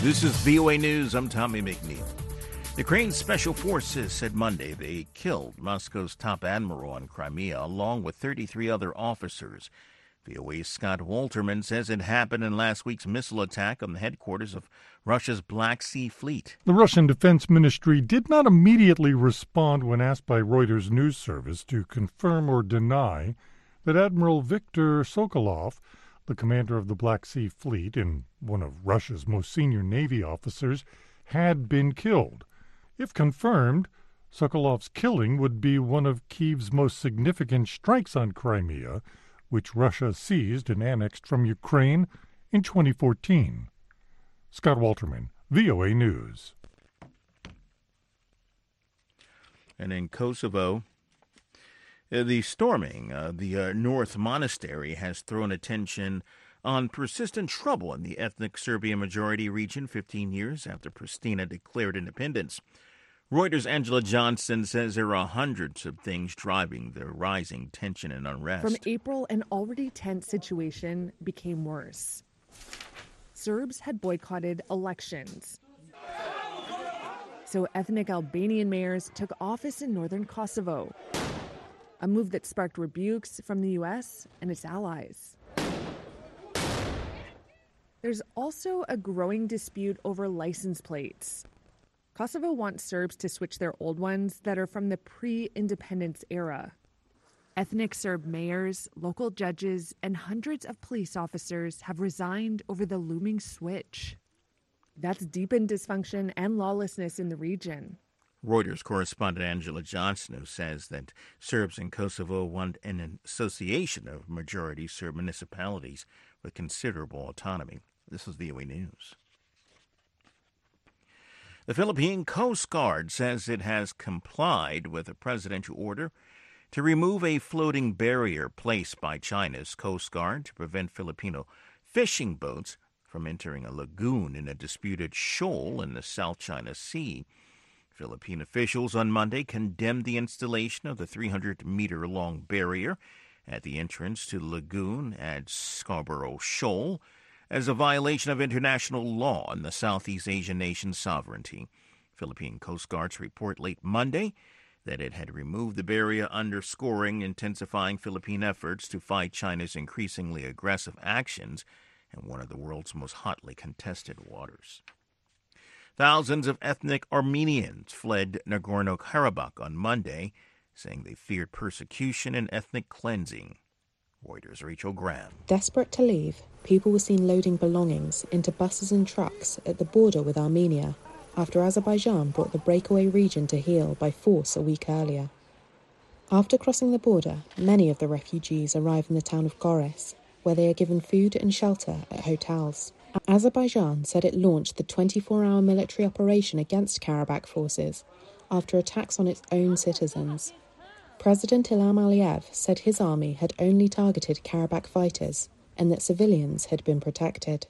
This is VOA News. I'm Tommy McNeil. Ukraine's special forces said Monday they killed Moscow's top admiral on Crimea, along with 33 other officers. VOA's Scott Walterman says it happened in last week's missile attack on the headquarters of Russia's Black Sea Fleet. The Russian Defense Ministry did not immediately respond when asked by Reuters news service to confirm or deny that Admiral Viktor Sokolov, the commander of the Black Sea Fleet and one of Russia's most senior Navy officers, had been killed. If confirmed, Sokolov's killing would be one of Kyiv's most significant strikes on Crimea, which Russia seized and annexed from Ukraine in 2014. Scott Walterman, VOA News. And in Kosovo, the storming of the North Monastery has thrown attention on persistent trouble in the ethnic Serbian-majority region 15 years after Pristina declared independence. Reuters' Angela Johnson says there are hundreds of things driving the rising tension and unrest. From April, an already tense situation became worse. Serbs had boycotted elections. So ethnic Albanian mayors took office in northern Kosovo, a move that sparked rebukes from the U.S. and its allies. There's also a growing dispute over license plates. Kosovo wants Serbs to switch their old ones that are from the pre-independence era. Ethnic Serb mayors, local judges, and hundreds of police officers have resigned over the looming switch. That's deepened dysfunction and lawlessness in the region. Reuters correspondent Angela Johnson, who says that Serbs in Kosovo want an association of majority Serb municipalities with considerable autonomy. This is VOA News. The Philippine Coast Guard says it has complied with a presidential order to remove a floating barrier placed by China's Coast Guard to prevent Filipino fishing boats from entering a lagoon in a disputed shoal in the South China Sea. Philippine officials on Monday condemned the installation of the 300-meter-long barrier at the entrance to the lagoon at Scarborough Shoal as a violation of international law and the Southeast Asian nation's sovereignty. Philippine Coast Guard's report late Monday that it had removed the barrier, underscoring intensifying Philippine efforts to fight China's increasingly aggressive actions in one of the world's most hotly contested waters. Thousands of ethnic Armenians fled Nagorno-Karabakh on Monday, saying they feared persecution and ethnic cleansing. Reuters' Rachel Graham. Desperate to leave, people were seen loading belongings into buses and trucks at the border with Armenia after Azerbaijan brought the breakaway region to heel by force a week earlier. After crossing the border, many of the refugees arrive in the town of Goris, where they are given food and shelter at hotels. Azerbaijan said it launched the 24-hour military operation against Karabakh forces after attacks on its own citizens. President Ilham Aliyev said his army had only targeted Karabakh fighters and that civilians had been protected.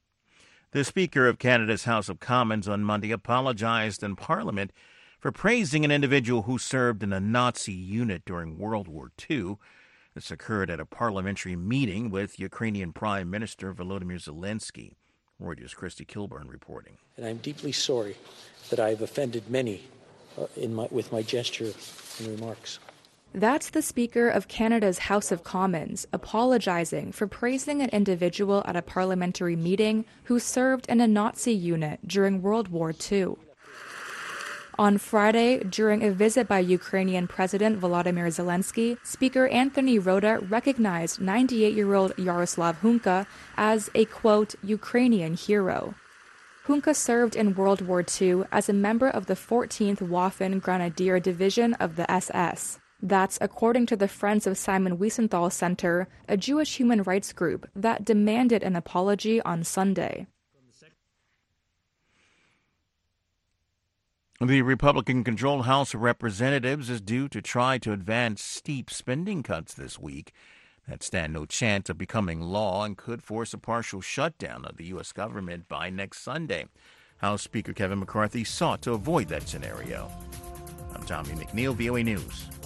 The Speaker of Canada's House of Commons on Monday apologized in Parliament for praising an individual who served in a Nazi unit during World War II. This occurred at a parliamentary meeting with Ukrainian Prime Minister Volodymyr Zelensky. Reuters' Christy Kilburn reporting. And I'm deeply sorry that I've offended many with my gesture and remarks. That's the Speaker of Canada's House of Commons apologizing for praising an individual at a parliamentary meeting who served in a Nazi unit during World War II. On Friday, during a visit by Ukrainian President Volodymyr Zelensky, Speaker Anthony Rota recognized 98-year-old Yaroslav Hunka as a, quote, Ukrainian hero. Hunka served in World War II as a member of the 14th Waffen Grenadier Division of the SS. That's according to the Friends of Simon Wiesenthal Center, a Jewish human rights group that demanded an apology on Sunday. The Republican-controlled House of Representatives is due to try to advance steep spending cuts this week that stand no chance of becoming law and could force a partial shutdown of the U.S. government by next Sunday. House Speaker Kevin McCarthy sought to avoid that scenario. I'm Tommy McNeil, VOA News.